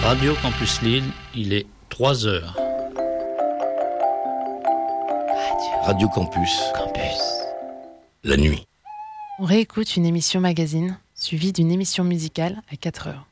Radio Campus Lille, il est 3 heures. Radio Campus. La nuit. On réécoute une émission magazine, suivie d'une émission musicale à 4 heures.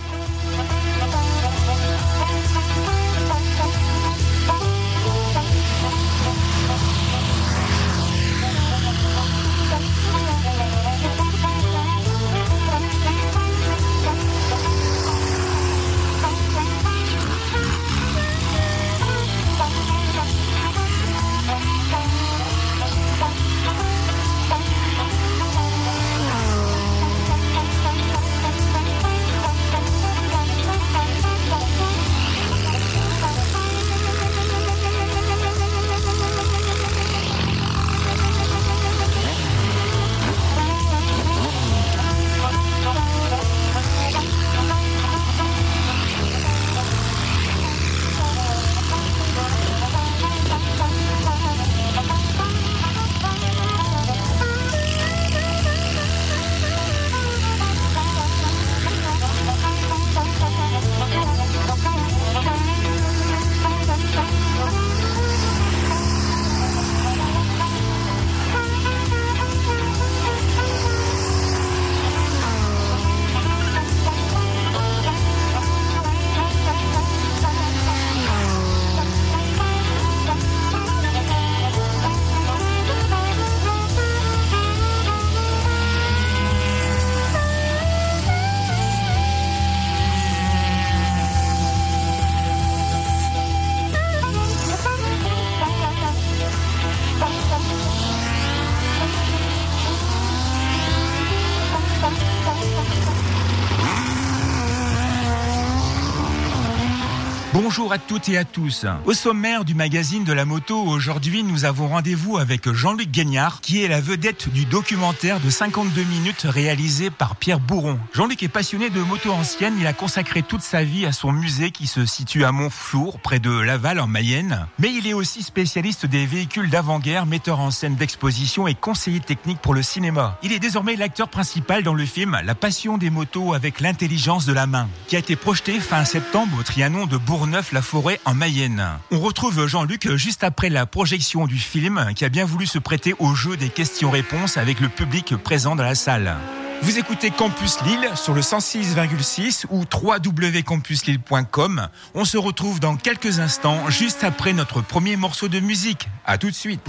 Bonjour à toutes et à tous. Au sommaire du magazine de la moto, aujourd'hui, nous avons rendez-vous avec Jean-Luc Guignard, qui est la vedette du documentaire de 52 minutes réalisé par Pierre Bourron. Jean-Luc est passionné de moto ancienne. Il a consacré toute sa vie à son musée qui se situe à Montflour, près de Laval, en Mayenne. Mais il est aussi spécialiste des véhicules d'avant-guerre, metteur en scène d'exposition et conseiller technique pour le cinéma. Il est désormais l'acteur principal dans le film La passion des motos avec l'intelligence de la main, qui a été projeté fin septembre au Trianon de Bourgneuf-la-Forêt en Mayenne. On retrouve Jean-Luc juste après la projection du film qui a bien voulu se prêter au jeu des questions-réponses avec le public présent dans la salle. Vous écoutez Campus Lille sur le 106,6 ou www.campuslille.com. On se retrouve dans quelques instants juste après notre premier morceau de musique. À tout de suite.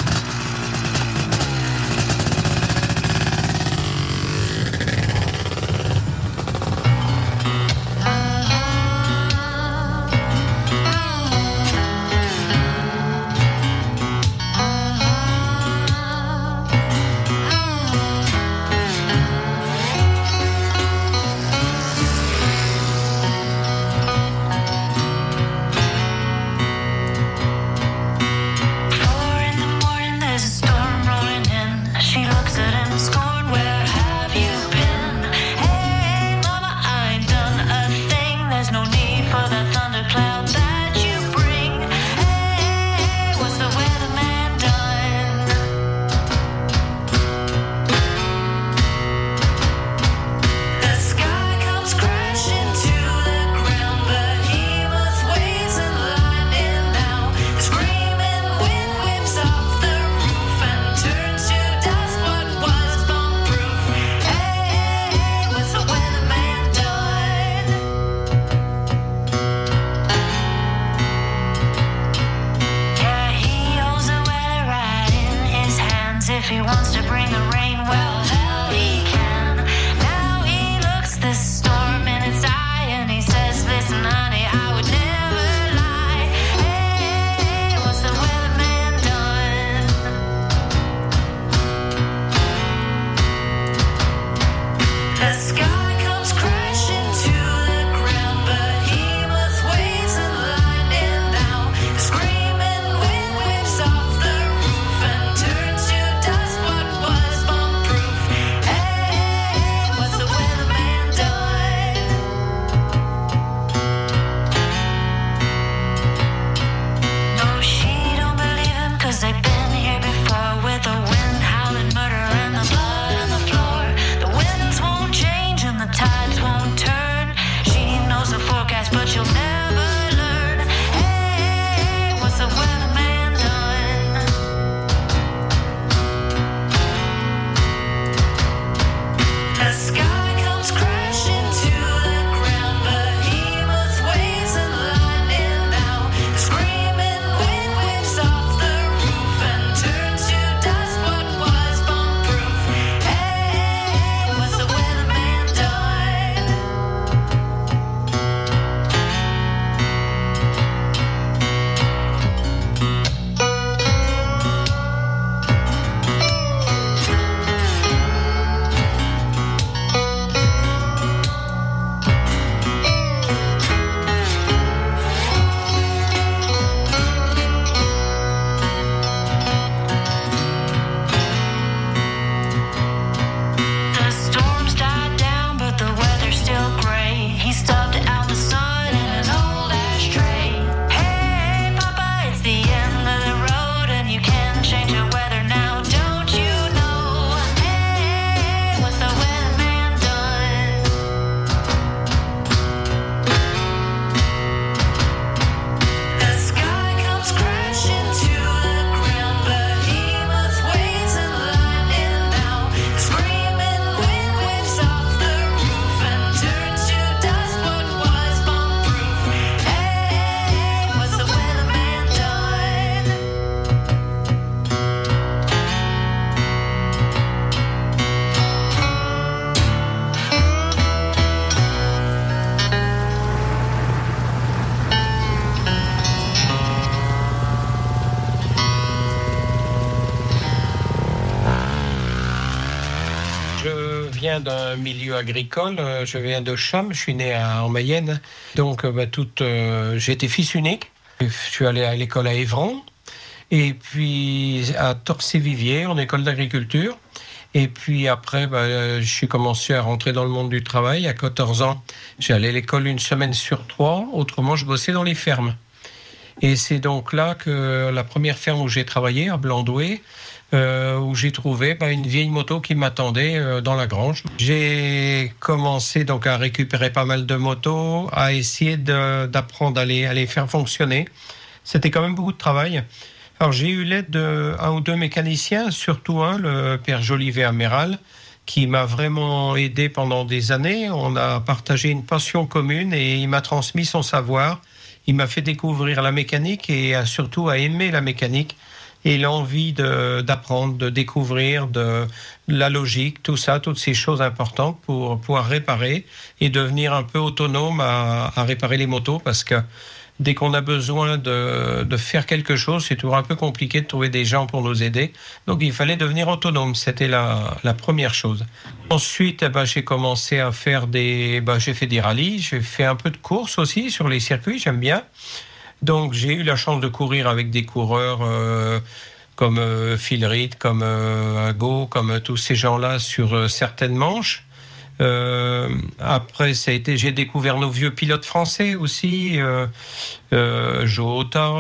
viens d'un milieu agricole. Je viens de Cham. Je suis né en Mayenne. Donc, j'ai été fils unique. Je suis allé à l'école à Évron. Et puis, à Torcy-Vivier, en école d'agriculture. Et puis après, je suis commencé à rentrer dans le monde du travail. À 14 ans, j'allais à l'école une semaine sur 3. Autrement, je bossais dans les fermes. Et c'est donc là que la première ferme où j'ai travaillé, à Blandoué, où j'ai trouvé une vieille moto qui m'attendait dans la grange. J'ai commencé donc à récupérer pas mal de motos, à essayer d'apprendre à les faire fonctionner. C'était quand même beaucoup de travail. Alors j'ai eu l'aide d'un ou deux mécaniciens, surtout le père Jolivet Améral, qui m'a vraiment aidé pendant des années. On a partagé une passion commune et il m'a transmis son savoir. Il m'a fait découvrir la mécanique et surtout à aimer la mécanique et l'envie d'apprendre, de découvrir, de la logique, tout ça, toutes ces choses importantes pour pouvoir réparer et devenir un peu autonome à réparer les motos parce que dès qu'on a besoin de faire quelque chose, c'est toujours un peu compliqué de trouver des gens pour nous aider. Donc, il fallait devenir autonome. C'était la première chose. Ensuite, j'ai commencé à faire j'ai fait des rallyes. J'ai fait un peu de course aussi sur les circuits. J'aime bien. Donc, j'ai eu la chance de courir avec des coureurs comme Phil Reed, comme Ago, comme tous ces gens-là sur certaines manches. Après, j'ai découvert nos vieux pilotes français aussi, Joe Hota,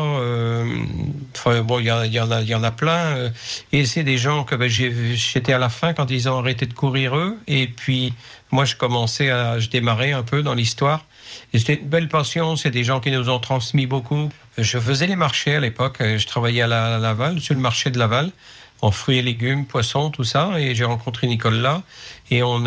il y en a plein. Et c'est des gens que j'étais à la fin quand ils ont arrêté de courir eux. Et puis, moi, je démarrais un peu dans l'histoire. Et c'était une belle passion. C'est des gens qui nous ont transmis beaucoup. Je faisais les marchés à l'époque. Je travaillais à Laval, sur le marché de Laval, en fruits et légumes, poissons, tout ça. Et j'ai rencontré Nicole là. Et on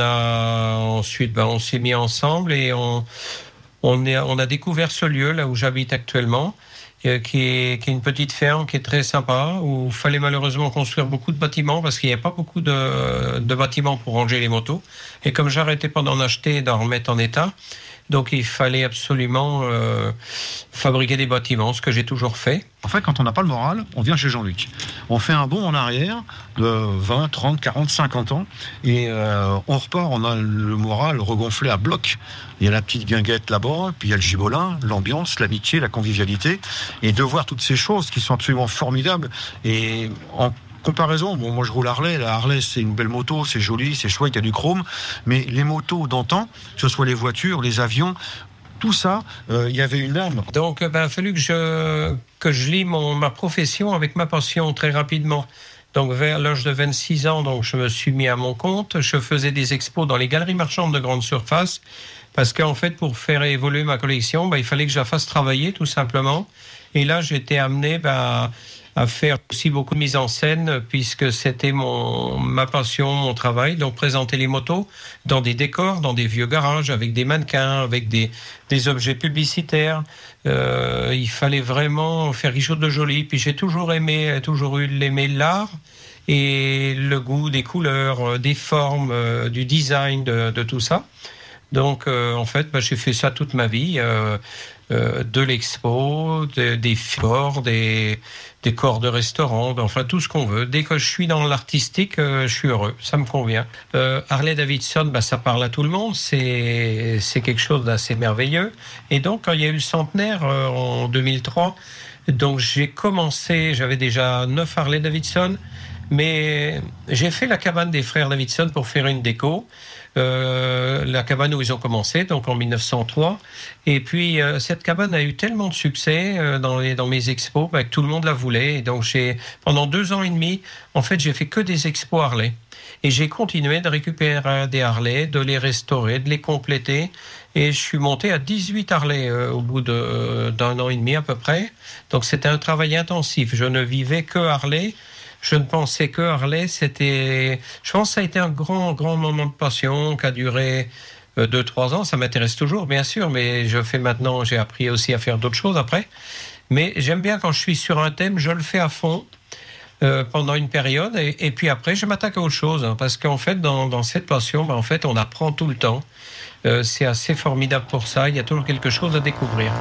s'est mis ensemble et on a découvert ce lieu là où j'habite actuellement, qui est une petite ferme qui est très sympa, où il fallait malheureusement construire beaucoup de bâtiments parce qu'il n'y avait pas beaucoup de bâtiments pour ranger les motos. Et comme j'arrêtais pas d'en acheter et d'en remettre en état, donc il fallait absolument fabriquer des bâtiments, ce que j'ai toujours fait. En fait, quand on n'a pas le moral, on vient chez Jean-Luc. On fait un bond en arrière de 20, 30, 40, 50 ans et on repart, on a le moral regonflé à bloc. Il y a la petite guinguette là-bas, puis il y a le gibolin, l'ambiance, l'amitié, la convivialité. Et de voir toutes ces choses qui sont absolument formidables. Et en comparaison, moi je roule Harley. La Harley, c'est une belle moto, c'est joli, c'est chouette, il y a du chrome. Mais les motos d'antan, que ce soit les voitures, les avions, tout ça, il y avait une âme. Donc, il a fallu que je lie ma profession avec ma passion très rapidement. Donc, vers l'âge de 26 ans, donc, je me suis mis à mon compte. Je faisais des expos dans les galeries marchandes de grande surface. Parce qu'en fait, pour faire évoluer ma collection, il fallait que je la fasse travailler, tout simplement. Et là, j'étais amené à faire aussi beaucoup de mise en scène, puisque c'était ma passion, mon travail. Donc, présenter les motos dans des décors, dans des vieux garages, avec des mannequins, avec des objets publicitaires. Il fallait vraiment faire quelque chose de joli. Puis j'ai toujours aimé l'art et le goût des couleurs, des formes, du design, de tout ça. Donc, en fait, j'ai fait ça toute ma vie, de l'expo, des corps, des corps de restaurant, enfin tout ce qu'on veut. Dès que je suis dans l'artistique, je suis heureux, ça me convient. Harley Davidson, ça parle à tout le monde, c'est quelque chose d'assez merveilleux. Et donc, quand il y a eu le centenaire en 2003, donc j'avais déjà 9 Harley Davidson, mais j'ai fait la cabane des frères Davidson pour faire une déco. La cabane où ils ont commencé, donc en 1903. Et puis, cette cabane a eu tellement de succès dans mes expos que tout le monde la voulait. Et donc, pendant 2 ans et demi, en fait, j'ai fait que des expos Harley. Et j'ai continué de récupérer des Harley, de les restaurer, de les compléter. Et je suis monté à 18 Harley au bout d'un an et demi à peu près. Donc, c'était un travail intensif. Je ne vivais que Harley. Je ne pensais que Harley, je pense que ça a été un grand, grand moment de passion qui a duré 2-3 ans. Ça m'intéresse toujours, bien sûr, mais j'ai appris aussi à faire d'autres choses après. Mais j'aime bien quand je suis sur un thème, je le fais à fond pendant une période et puis après, je m'attaque à autre chose. Parce qu'en fait, dans cette passion, en fait, on apprend tout le temps. C'est assez formidable pour ça. Il y a toujours quelque chose à découvrir.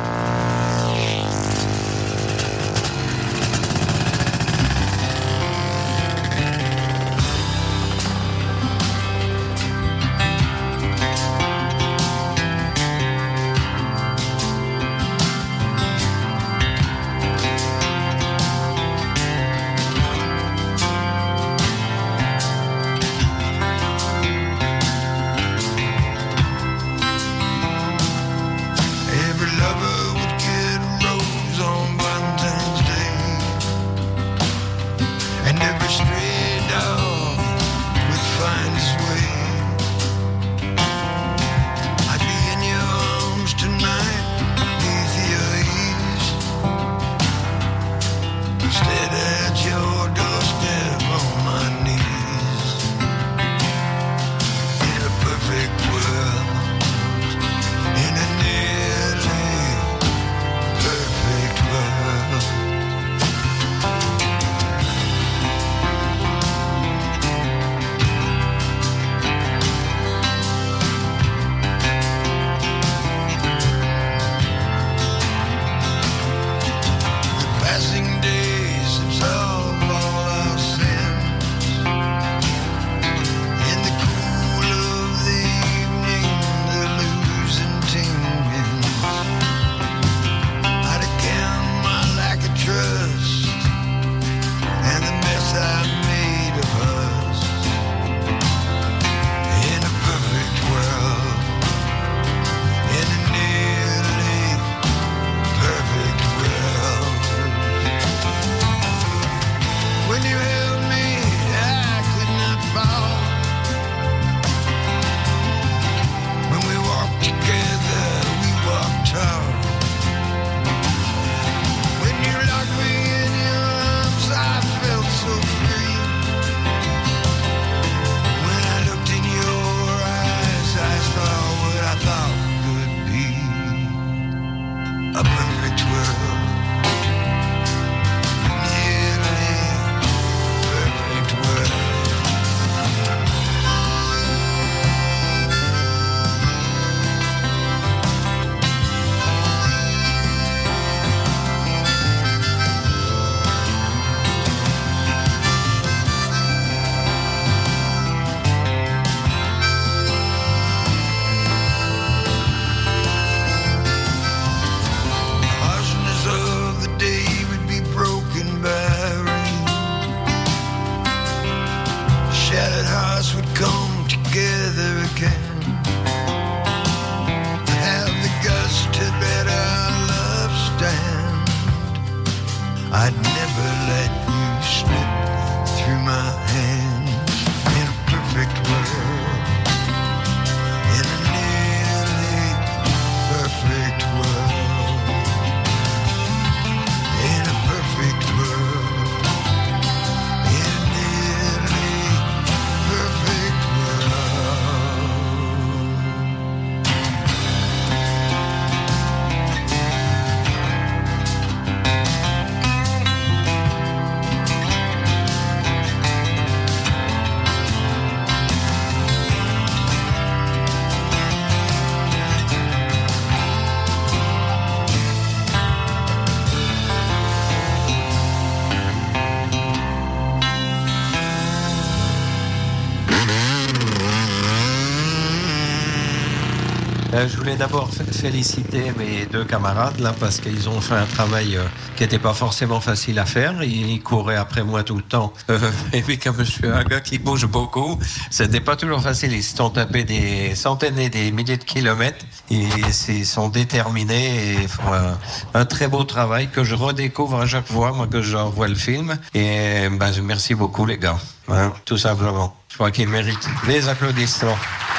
Je voulais d'abord féliciter mes 2 camarades là parce qu'ils ont fait un travail qui n'était pas forcément facile à faire. Ils couraient après moi tout le temps. Et puis comme je suis un gars qui bouge beaucoup, c'était pas toujours facile. Ils se sont tapés des centaines et des milliers de kilomètres et ils sont déterminés et font un très beau travail que je redécouvre à chaque fois, moi, que je revois le film. Et merci beaucoup les gars, hein, tout simplement. Je crois qu'ils méritent les applaudissements.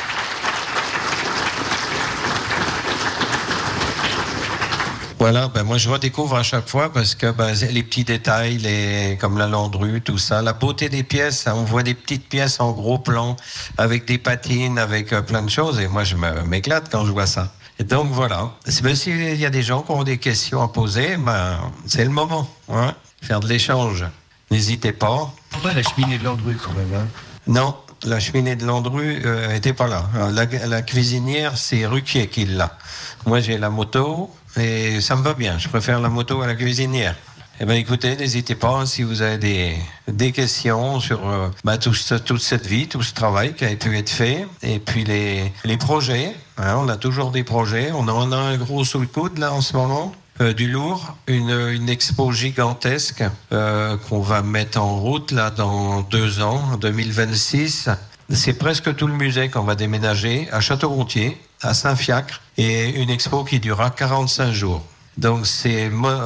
Voilà, moi je redécouvre à chaque fois parce que les petits détails, comme la landrue, tout ça, la beauté des pièces, on voit des petites pièces en gros plan avec des patines, avec plein de choses et moi je m'éclate quand je vois ça. Et donc voilà, s'il y a des gens qui ont des questions à poser, c'est le moment, hein, faire de l'échange. N'hésitez pas. Pourquoi la cheminée de Landru quand même, hein? Non, la cheminée de Landru était pas là. La cuisinière, c'est Ruquier qui l'a. Moi j'ai la moto. Et ça me va bien, je préfère la moto à la cuisinière. Eh bien écoutez, n'hésitez pas si vous avez des questions sur toute cette vie, tout ce travail qui a pu être fait. Et puis les projets, hein, on a toujours des projets. On en a un gros sous le coude là en ce moment, du lourd, une expo gigantesque qu'on va mettre en route là dans 2 ans, en 2026. C'est presque tout le musée qu'on va déménager à Château-Gontier, à Saint-Fiacre, et une expo qui durera 45 jours. Donc c'est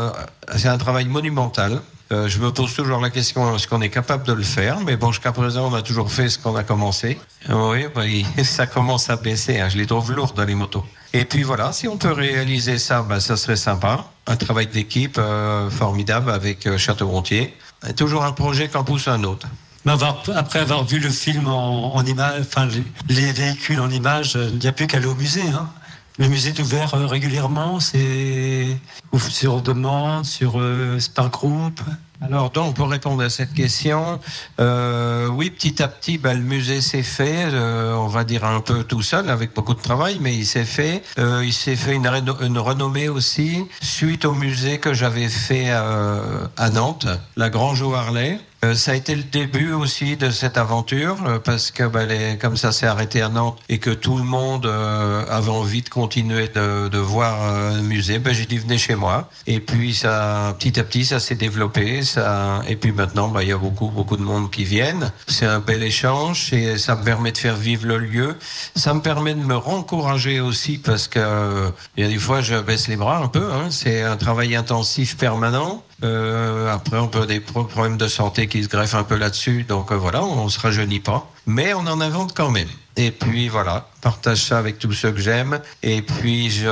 un travail monumental. Je me pose toujours la question, est-ce qu'on est capable de le faire? Mais bon, jusqu'à présent, on a toujours fait ce qu'on a commencé. Oui, ça commence à baisser, hein, je les trouve lourdes, les motos. Et puis voilà, si on peut réaliser ça, ça serait sympa. Un travail d'équipe formidable avec Château-Gontier. Toujours un projet qu'en pousse un autre. Après avoir vu le film en images, enfin les véhicules en images, il n'y a plus qu'à aller au musée. Hein. Le musée est ouvert régulièrement, c'est sur demande, c'est par groupe. Alors donc pour répondre à cette question, oui, petit à petit, le musée s'est fait, on va dire un peu tout seul avec beaucoup de travail, mais il s'est fait. Il s'est fait une renommée aussi suite au musée que j'avais fait à Nantes, la Grange au Harlay. Ça a été le début aussi de cette aventure parce que comme ça s'est arrêté à Nantes et que tout le monde avait envie de continuer de voir le musée, j'ai dit venez chez moi. Et puis ça, petit à petit, ça s'est développé. Et puis maintenant, il y a beaucoup de monde qui viennent. C'est un bel échange et ça me permet de faire vivre le lieu. Ça me permet de me rencourager aussi parce que il y a des fois je baisse les bras un peu. Hein. C'est un travail intensif permanent. Après, on peut avoir des problèmes de santé qui se greffent un peu là-dessus. Donc voilà, on se rajeunit pas. Mais on en invente quand même. Et puis voilà, partage ça avec tous ceux que j'aime. Et puis je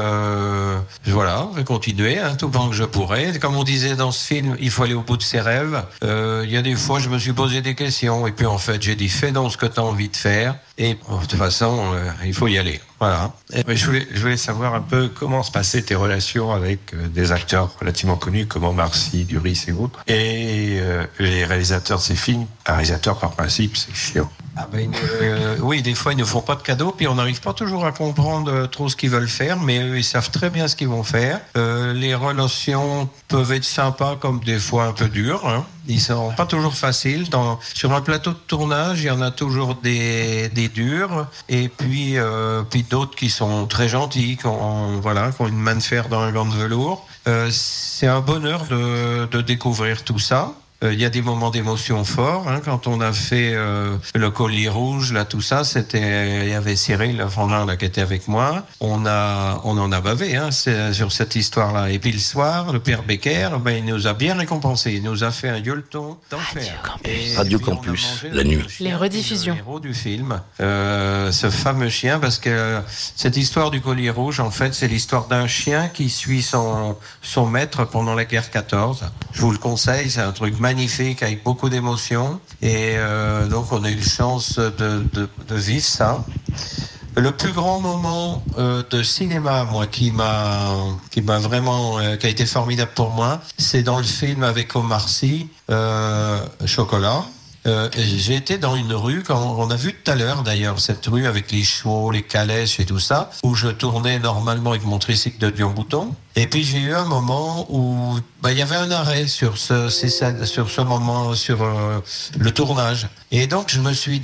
vais continuer tout le temps que je pourrai. Comme on disait dans ce film, il faut aller au bout de ses rêves. Il y a des fois, je me suis posé des questions. Et puis en fait, j'ai dit, fais donc ce que tu as envie de faire. Et de toute façon, il faut y aller. Voilà. Je voulais savoir un peu comment se passaient tes relations avec des acteurs relativement connus comme Omar Sy, Duris et autres. Et les réalisateurs de ces films, un réalisateur par principe, c'est chiant. Oui, des fois ils ne font pas de cadeaux, puis on n'arrive pas toujours à comprendre trop ce qu'ils veulent faire, mais eux ils savent très bien ce qu'ils vont faire. Les relations peuvent être sympas comme des fois un peu dures. Hein. Ils sont pas toujours faciles. Sur un plateau de tournage, il y en a toujours des durs, et puis d'autres qui sont très gentils, qui ont une main de fer dans un gant de velours. C'est un bonheur de découvrir tout ça. Il y a des moments d'émotion forts. Hein, quand on a fait le collier rouge, là, tout ça, il y avait Cyril, le frangin, là, qui était avec moi. On en a bavé sur cette histoire-là. Et puis le soir, le père Becker, il nous a bien récompensé. Il nous a fait un gueuleton d'enfer. Radio Campus, la nuit. Les rediffusions. Le héros du film, ce fameux chien, parce que cette histoire du collier rouge, en fait, c'est l'histoire d'un chien qui suit son maître pendant la guerre 14. Je vous le conseille, c'est un truc magnifique avec beaucoup d'émotions. Et donc, on a eu la chance de vivre ça. Le plus grand moment de cinéma, moi, qui m'a vraiment, qui a été formidable pour moi, c'est dans le film avec Omar Sy, Chocolat. J'ai été dans une rue, on a vu tout à l'heure d'ailleurs, cette rue avec les chevaux, les calèches et tout ça, où je tournais normalement avec mon tricycle de Dion-Bouton. Et puis j'ai eu un moment où il y avait un arrêt sur ce moment, sur le tournage. Et donc je me suis dit,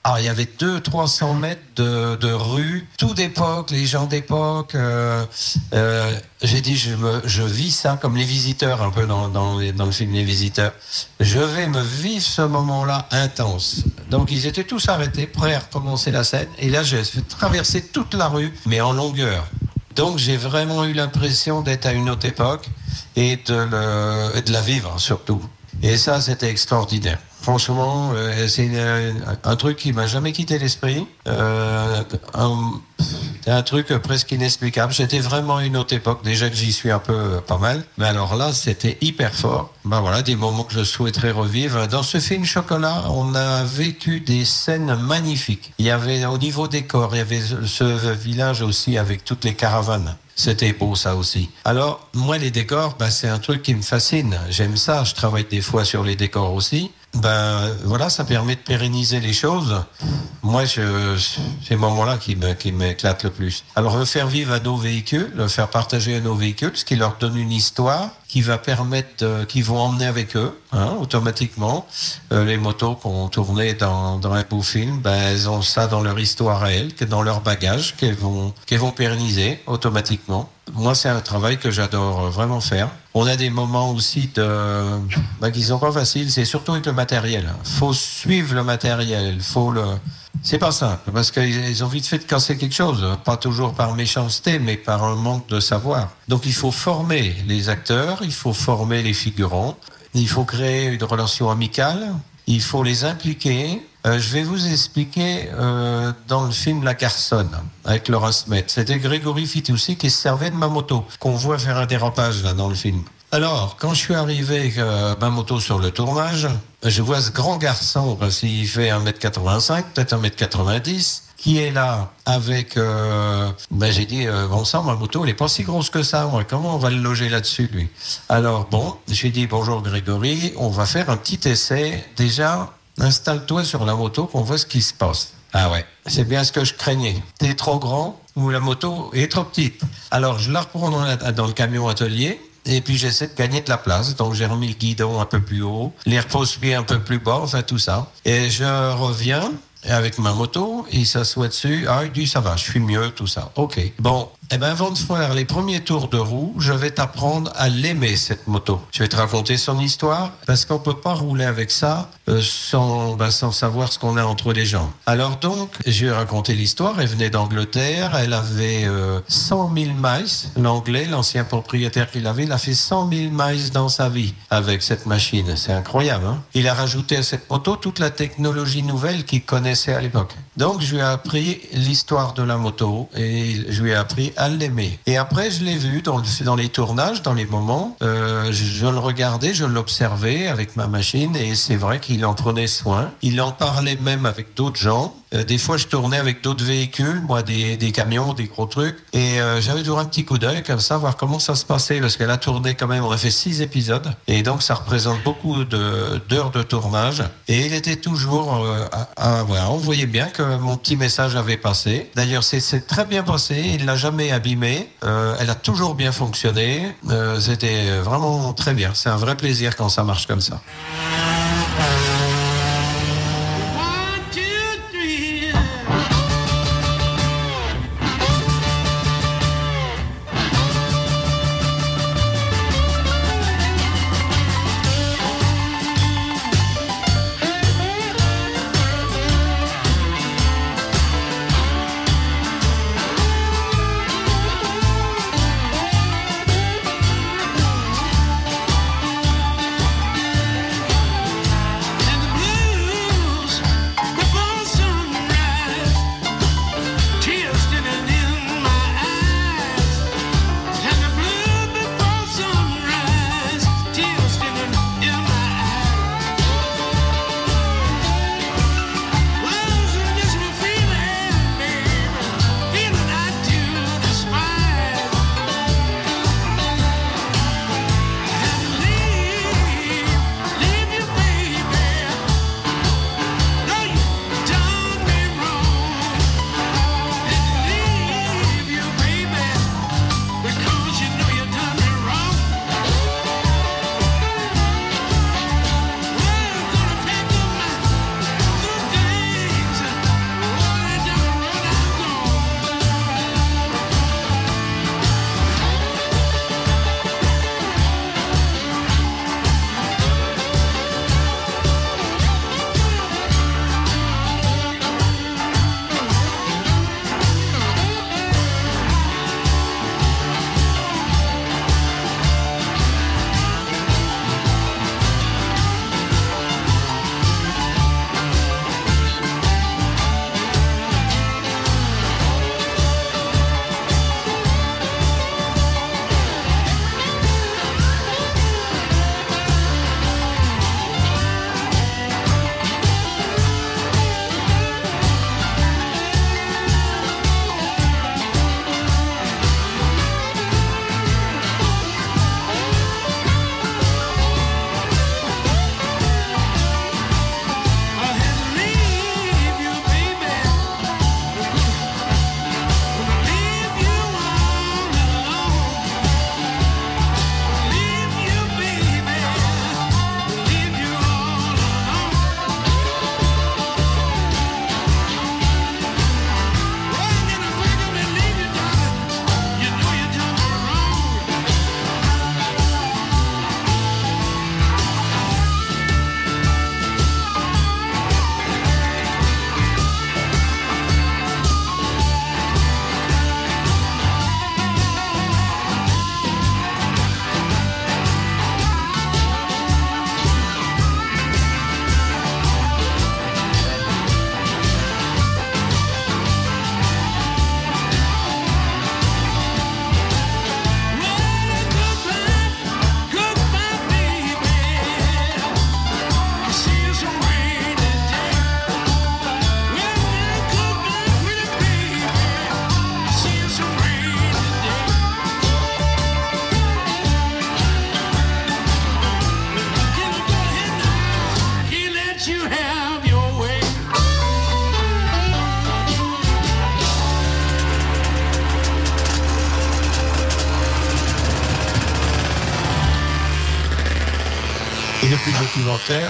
Alors, il y avait 200-300 mètres de rue, tout d'époque, les gens d'époque. J'ai dit, je vis ça comme Les Visiteurs, un peu dans le film Les Visiteurs. Je vais me vivre ce moment-là intense. Donc, ils étaient tous arrêtés, prêts à recommencer la scène. Et là, j'ai traversé toute la rue, mais en longueur. Donc, j'ai vraiment eu l'impression d'être à une autre époque et de la vivre, surtout. Et ça, c'était extraordinaire. Franchement, c'est un truc qui m'a jamais quitté l'esprit. Un truc presque inexplicable. C'était vraiment une autre époque. Déjà que j'y suis un peu pas mal. Mais alors là, c'était hyper fort. Ben voilà, des moments que je souhaiterais revivre. Dans ce film Chocolat, on a vécu des scènes magnifiques. Il y avait, au niveau décor, il y avait ce village aussi avec toutes les caravanes. C'était beau, ça aussi. Alors, moi, les décors, c'est un truc qui me fascine. J'aime ça. Je travaille des fois sur les décors aussi. Voilà, ça permet de pérenniser les choses. Moi, c'est ces moments-là qui m'éclatent le plus. Alors, le faire vivre à nos véhicules, le faire partager à nos véhicules, ce qui leur donne une histoire qui va permettre, qu'ils vont emmener avec eux, automatiquement. Les motos qu'on tournait dans un beau film, elles ont ça dans leur histoire réelle, dans leur bagage, qu'elles vont pérenniser automatiquement. Moi, c'est un travail que j'adore vraiment faire. On a des moments aussi qui sont pas faciles, c'est surtout avec le matériel. Faut suivre le matériel, c'est pas simple, parce qu'ils ont vite fait de casser quelque chose, pas toujours par méchanceté, mais par un manque de savoir. Donc il faut former les acteurs, il faut former les figurants, il faut créer une relation amicale, il faut les impliquer. Je vais vous expliquer dans le film La Garçonne, avec Laura Smet. C'était Grégory Fitoussi qui se servait de ma moto, qu'on voit faire un dérapage là dans le film. Alors, quand je suis arrivé avec ma moto sur le tournage, je vois ce grand garçon, parce qu'il fait 1m85, peut-être 1m90, qui est là avec... j'ai dit, bon sang, ma moto, elle n'est pas si grosse que ça. Comment on va le loger là-dessus, lui? Alors, bon, j'ai dit, bonjour Grégory, on va faire un petit essai. Déjà, installe-toi sur la moto, qu'on voit ce qui se passe. Ah ouais, c'est bien ce que je craignais. T'es trop grand ou la moto est trop petite. Alors, je la reprends dans le camion atelier. Et puis j'essaie de gagner de la place, donc j'ai remis le guidon un peu plus haut, les repose-pieds un peu plus bas, enfin tout ça. Et je reviens avec ma moto, il s'assoit dessus, il dit ça va, je suis mieux, tout ça. Ok. Bon, avant de faire les premiers tours de roue, je vais t'apprendre à l'aimer, cette moto. Je vais te raconter son histoire, parce qu'on peut pas rouler avec ça sans savoir ce qu'on a entre les jambes. Alors donc, je vais raconter l'histoire. Elle venait d'Angleterre, elle avait 100 000 miles. L'anglais, l'ancien propriétaire qu'il avait, il a fait 100 000 miles dans sa vie avec cette machine. C'est incroyable, hein? Il a rajouté à cette moto toute la technologie nouvelle qu'il connaissait à l'époque. Donc, je lui ai appris l'histoire de la moto et je lui ai appris à l'aimer. Et après, je l'ai vu dans les tournages, dans les moments. Je le regardais, je l'observais avec ma machine et c'est vrai qu'il en prenait soin. Il en parlait même avec d'autres gens. Des fois, je tournais avec d'autres véhicules, moi, des camions, des gros trucs. Et j'avais toujours un petit coup d'œil comme ça, voir comment ça se passait. Parce qu'elle a tourné quand même, on a fait 6 épisodes. Et donc, ça représente beaucoup d'heures de tournage. Et il était toujours... voilà, on voyait bien que mon petit message avait passé. D'ailleurs, c'est très bien passé. Il l'a jamais abîmé. Elle a toujours bien fonctionné. C'était vraiment très bien. C'est un vrai plaisir quand ça marche comme ça. Et depuis le documentaire,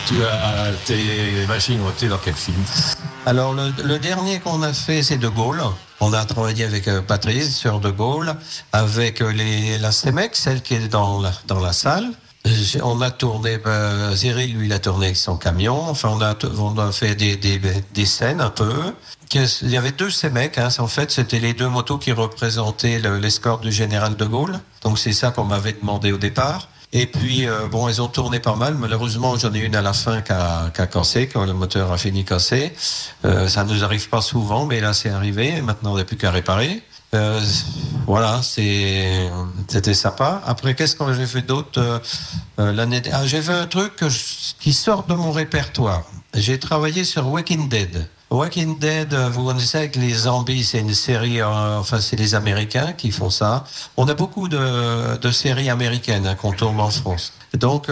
tes machines ont été dans quel film? Alors, le dernier qu'on a fait, c'est De Gaulle. On a travaillé avec Patrice sur De Gaulle, avec la CEMEX, celle qui est dans la salle. On a tourné, Cyril, lui, il a tourné avec son camion. Enfin, on a fait des scènes un peu. Il y avait 2 CEMEX, hein. En fait, c'était les 2 motos qui représentaient l'escorte du général De Gaulle. Donc, c'est ça qu'on m'avait demandé au départ. Et puis, elles ont tourné pas mal. Malheureusement, j'en ai une à la fin qui a cassé, quand le moteur a fini cassé. Ça ne nous arrive pas souvent, mais là, c'est arrivé. Maintenant, on n'a plus qu'à réparer. Voilà, c'était sympa. Après, qu'est-ce que j'ai fait d'autre j'ai fait un truc qui sort de mon répertoire. J'ai travaillé sur Walking Dead. Walking Dead, vous connaissez avec les zombies, c'est une série, c'est les Américains qui font ça. On a beaucoup de séries américaines qu'on tourne en France. Donc,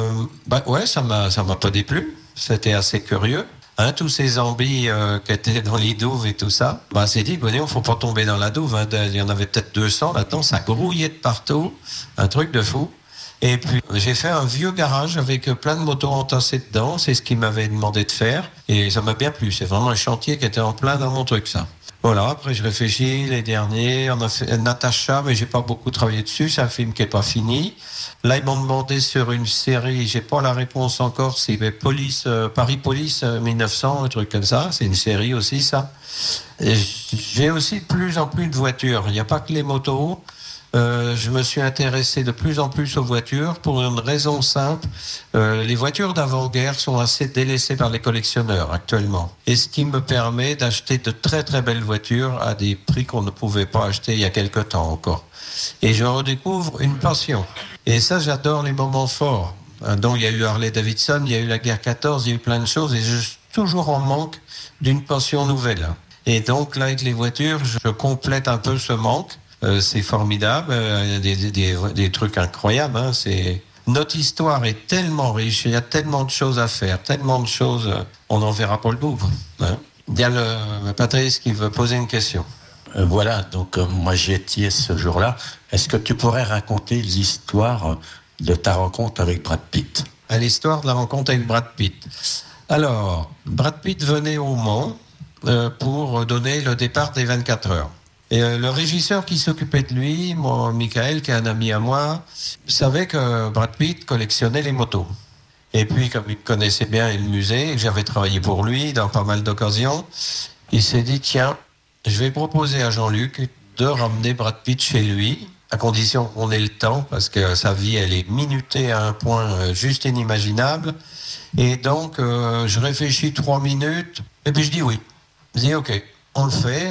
ça m'a pas déplu. C'était assez curieux. Tous ces zombies qui étaient dans les douves et tout ça. C'est dit, il faut pas tomber dans la douve. Il y en avait peut-être 200 là-dedans, ça grouillait de partout. Un truc de fou. Et puis, j'ai fait un vieux garage avec plein de motos entassées dedans. C'est ce qu'il m'avait demandé de faire. Et ça m'a bien plu. C'est vraiment un chantier qui était en plein dans mon truc, ça. Voilà, après je réfléchis, les derniers, on a fait Natacha, mais j'ai pas beaucoup travaillé dessus, c'est un film qui est pas fini. Là, ils m'ont demandé sur une série, j'ai pas la réponse encore, c'est Paris Police 1900, un truc comme ça, c'est une série aussi, ça. Et j'ai aussi de plus en plus de voitures, il n'y a pas que les motos. Je me suis intéressé de plus en plus aux voitures pour une raison simple. Les voitures d'avant-guerre sont assez délaissées par les collectionneurs actuellement. Et ce qui me permet d'acheter de très très belles voitures à des prix qu'on ne pouvait pas acheter il y a quelque temps encore. Et je redécouvre une passion. Et ça, j'adore les moments forts. Donc il y a eu Harley-Davidson, il y a eu la guerre 14, il y a eu plein de choses et je suis toujours en manque d'une passion nouvelle. Et donc là, avec les voitures, je complète un peu ce manque. C'est formidable, des trucs incroyables. Notre histoire est tellement riche, il y a tellement de choses à faire, tellement de choses, on n'en verra pas le bout. Il y a le Patrice qui veut poser une question. Voilà, donc moi j'y étais ce jour-là. Est-ce que tu pourrais raconter l'histoire de ta rencontre avec Brad Pitt? L'histoire de la rencontre avec Brad Pitt. Alors, Brad Pitt venait au Mans pour donner le départ des 24 heures. Et le régisseur qui s'occupait de lui, Michael, qui est un ami à moi, savait que Brad Pitt collectionnait les motos. Et puis, comme il connaissait bien le musée, et que j'avais travaillé pour lui dans pas mal d'occasions, il s'est dit, tiens, je vais proposer à Jean-Luc de ramener Brad Pitt chez lui, à condition qu'on ait le temps, parce que sa vie, elle est minutée à un point juste inimaginable. Et donc, je réfléchis 3 minutes, et puis je dis oui. Je dis ok. On le fait,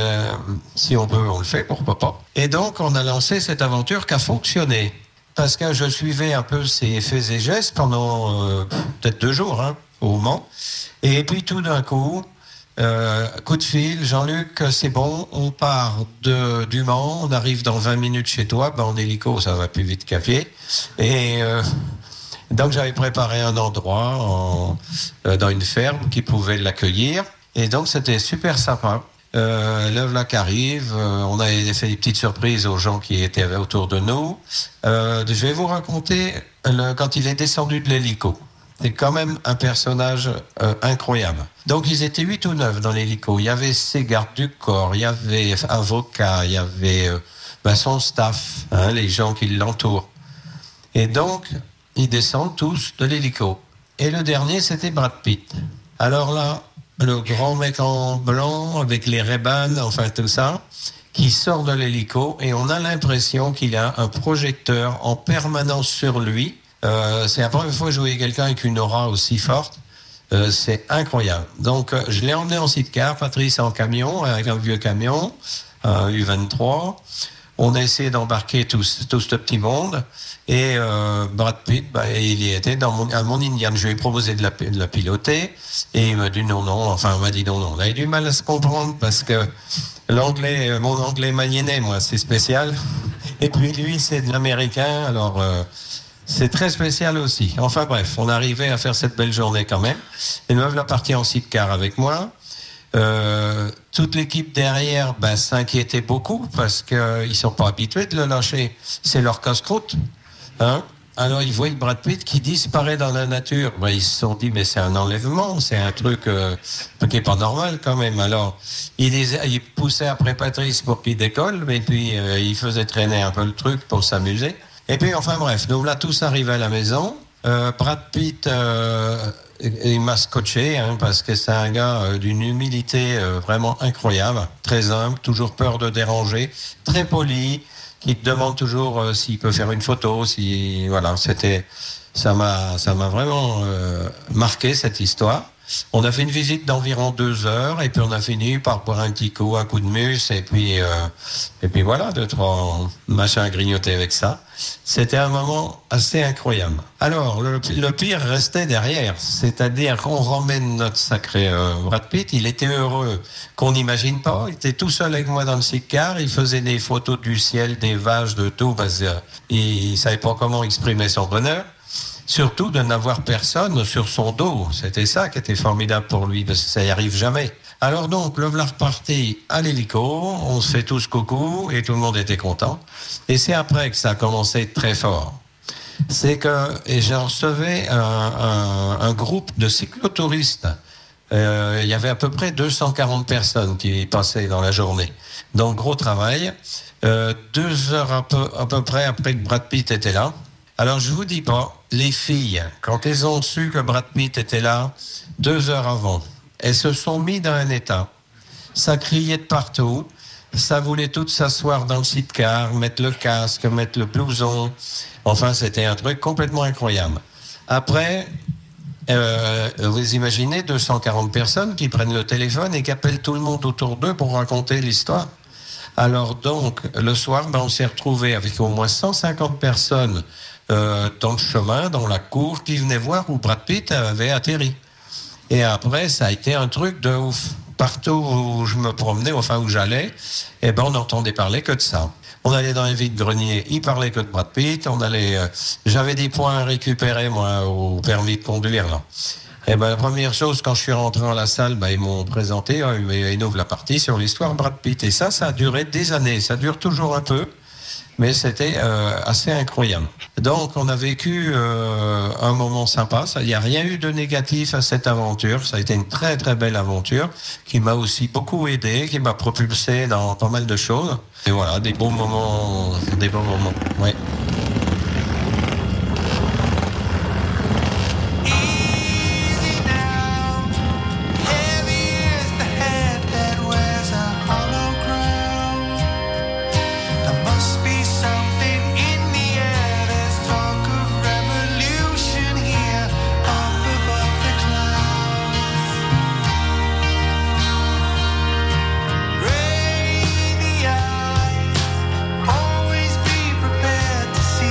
si on peut, on le fait, pourquoi pas. Et donc, on a lancé cette aventure qui a fonctionné. Parce que je suivais un peu ses faits et gestes pendant peut-être 2 jours, au Mans. Et puis, tout d'un coup, coup de fil, Jean-Luc, c'est bon, on part du Mans, on arrive dans 20 minutes chez toi, en hélico, ça va plus vite qu'à pied. Et donc, j'avais préparé un endroit dans une ferme qui pouvait l'accueillir. Et donc, c'était super sympa. Le vlac arrive, on a fait des petites surprises aux gens qui étaient autour de nous. Je vais vous raconter quand il est descendu de l'hélico. C'est quand même un personnage incroyable. Donc, ils étaient 8 ou 9 dans l'hélico. Il y avait ses gardes du corps, il y avait avocats, il y avait son staff, les gens qui l'entourent. Et donc, ils descendent tous de l'hélico. Et le dernier, c'était Brad Pitt. Alors là, le grand mec en blanc avec les Ray-Ban, enfin tout ça, qui sort de l'hélico et on a l'impression qu'il a un projecteur en permanence sur lui. C'est la première fois que je voyais quelqu'un avec une aura aussi forte. C'est incroyable. Donc, je l'ai emmené en sidecar, Patrice en camion, avec un vieux camion, un U23. On a essayé d'embarquer tout ce petit monde. Et Brad Pitt, il y était à mon Indian. Je lui ai proposé de la piloter. Et il m'a dit non. Enfin, on m'a dit non. Il a eu du mal à se comprendre parce que mon anglais maniennais, moi, c'est spécial. Et puis lui, c'est de l'américain. Alors, c'est très spécial aussi. Enfin bref, on arrivait à faire cette belle journée quand même. Et nous, la partie en sidecar avec moi. Toute l'équipe derrière s'inquiétait beaucoup parce qu'ils sont pas habitués de le lâcher. C'est leur casse-croûte. Alors ils voient Brad Pitt qui disparaît dans la nature. Ben, ils se sont dit mais c'est un enlèvement, c'est un truc qui est pas normal quand même. Alors ils poussaient après Patrice pour qu'il décolle, mais puis ils faisaient traîner un peu le truc pour s'amuser. Et puis enfin bref, donc là tous arrivent à la maison. Brad Pitt il m'a scotché parce que c'est un gars d'une humilité vraiment incroyable, très humble, toujours peur de déranger, très poli, qui te demande toujours s'il peut faire une photo, si voilà, ça m'a vraiment marqué cette histoire. On a fait une visite d'environ 2 heures et puis on a fini par boire un petit coup, un coup de mus et puis voilà, 2-3 machins à grignoter avec ça. C'était un moment assez incroyable. Alors le pire restait derrière, c'est-à-dire qu'on ramène notre sacré Brad Pitt. Il était heureux qu'on n'imagine pas. Il était tout seul avec moi dans le sidecar. Il faisait des photos du ciel, des vaches, de tout parce qu'il savait pas comment exprimer son bonheur. Surtout de n'avoir personne sur son dos. C'était ça qui était formidable pour lui, parce que ça n'y arrive jamais. Alors donc, le voilà reparti à l'hélico, on se fait tous coucou, et tout le monde était content. Et c'est après que ça a commencé très fort. C'est que je recevais un groupe de cyclotouristes. Il y avait à peu près 240 personnes qui passaient dans la journée. Donc, gros travail. 2 heures à peu près après que Brad Pitt était là. Alors, je vous dis pas, les filles, quand elles ont su que Brad Pitt était là, 2 heures avant, elles se sont mises dans un état. Ça criait de partout. Ça voulait toutes s'asseoir dans le sidecar, mettre le casque, mettre le blouson. Enfin, c'était un truc complètement incroyable. Après, vous imaginez 240 personnes qui prennent le téléphone et qui appellent tout le monde autour d'eux pour raconter l'histoire. Alors donc, le soir, on s'est retrouvés avec au moins 150 personnes dans le chemin, dans la cour, qui venaient voir où Brad Pitt avait atterri. Et après, ça a été un truc de ouf. Partout où je me promenais, enfin où j'allais, on n'entendait parler que de ça. On allait dans les vide-greniers, il parlait que de Brad Pitt. J'avais des points à récupérer, moi, au permis de conduire, là. La première chose, quand je suis rentré dans la salle, ils m'ont présenté, ils ouvrent la partie sur l'histoire Brad Pitt. Et ça a duré des années. Ça dure toujours un peu, mais c'était assez incroyable. Donc, on a vécu un moment sympa. Il n'y a rien eu de négatif à cette aventure. Ça a été une très, très belle aventure qui m'a aussi beaucoup aidé, qui m'a propulsé dans pas mal de choses. Et voilà, des bons moments. Ouais. Always be prepared to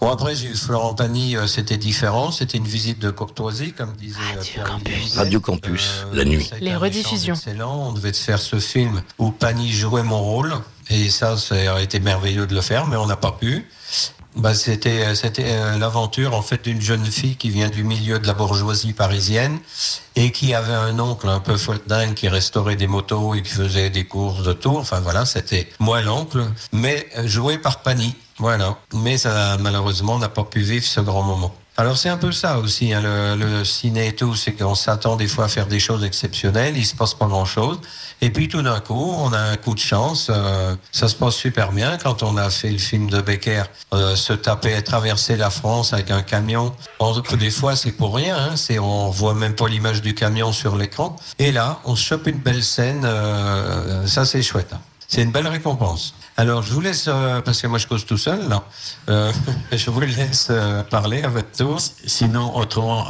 Bon, après, j'ai eu Florent Pagny, c'était différent. C'était une visite de courtoisie, comme disait Pierre. Radio Campus, la nuit. Les rediffusions. Excellent. On devait faire ce film où Pagny jouait mon rôle. Et ça aurait été merveilleux de le faire, mais on n'a pas pu. C'était l'aventure en fait d'une jeune fille qui vient du milieu de la bourgeoisie parisienne et qui avait un oncle un peu foldingue qui restaurait des motos et qui faisait des courses de tour. Enfin voilà, c'était moi l'oncle, mais joué par Pagny. Voilà. Mais ça, malheureusement, n'a pas pu vivre ce grand moment. Alors c'est un peu ça aussi, hein, le ciné et tout, c'est qu'on s'attend des fois à faire des choses exceptionnelles, il se passe pas grand-chose, et puis tout d'un coup, on a un coup de chance, ça se passe super bien. Quand on a fait le film de Becker, se taper, traverser la France avec un camion, des fois c'est pour rien, hein, on voit même pas l'image du camion sur l'écran, et là, on se chope une belle scène, ça c'est chouette. Hein. C'est une belle récompense. Alors, je vous laisse, parce que moi je cause tout seul, là. Je vous laisse parler à votre tour. Sinon, autrement,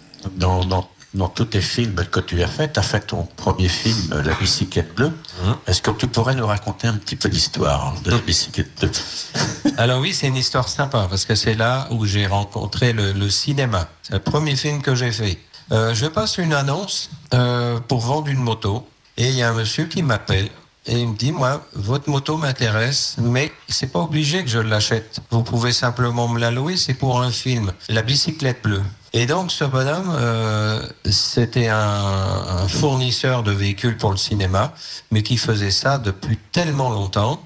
dans tous tes films que tu as fait, tu as fait ton premier film, La bicyclette bleue. Est-ce que tu pourrais nous raconter un petit peu l'histoire de La bicyclette bleue? Alors oui, c'est une histoire sympa, parce que c'est là où j'ai rencontré le cinéma. C'est le premier film que j'ai fait. Je passe une annonce pour vendre une moto, et il y a un monsieur qui m'appelle. Et il me dit, moi, votre moto m'intéresse, mais c'est pas obligé que je l'achète. Vous pouvez simplement me la louer, c'est pour un film, La bicyclette bleue. Et donc, ce bonhomme, c'était un fournisseur de véhicules pour le cinéma, mais qui faisait ça depuis tellement longtemps.